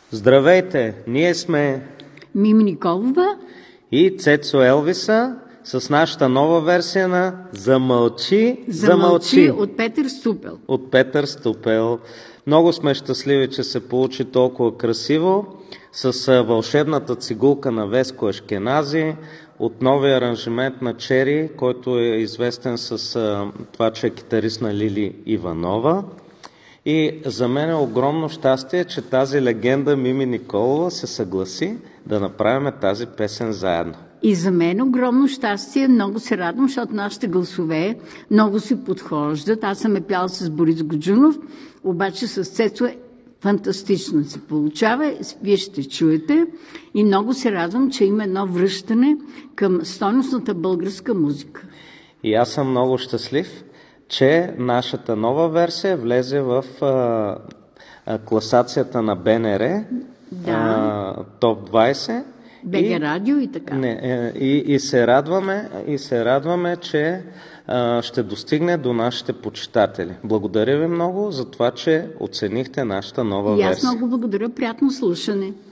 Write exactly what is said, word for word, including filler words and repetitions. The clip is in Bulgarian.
Здравейте! Ние сме Мими Николова и Цецо Елвиса с нашата нова версия на Замълчи, Замълчи, замълчи от Петър Ступел. от Петър Ступел. Много сме щастливи, че се получи толкова красиво с а, вълшебната цигулка на Веско Ашкенази, от новия аранжимент на Чери, който е известен с а, това, че е китарист на Лили Иванова. И за мен е огромно щастие, че тази легенда Мими Николова се съгласи да направим тази песен заедно. И за мен огромно щастие, много се радвам, защото нашите гласове много си подхождат. Аз съм е пяла с Борис Годжунов, обаче с Цецо е фантастично се получава. Вие ще чуете и много се радвам, че има едно връщане към стойностната българска музика. И аз съм много щастлив, че нашата нова версия влезе в а, а, класацията на БНР, Да. а, топ двайсет. БГ Радио и така. Не, е, и, и, се радваме, и се радваме, че а, ще достигне до нашите почитатели. Благодаря ви много за това, че оценихте нашата нова И аз версия. много благодаря, приятно слушане.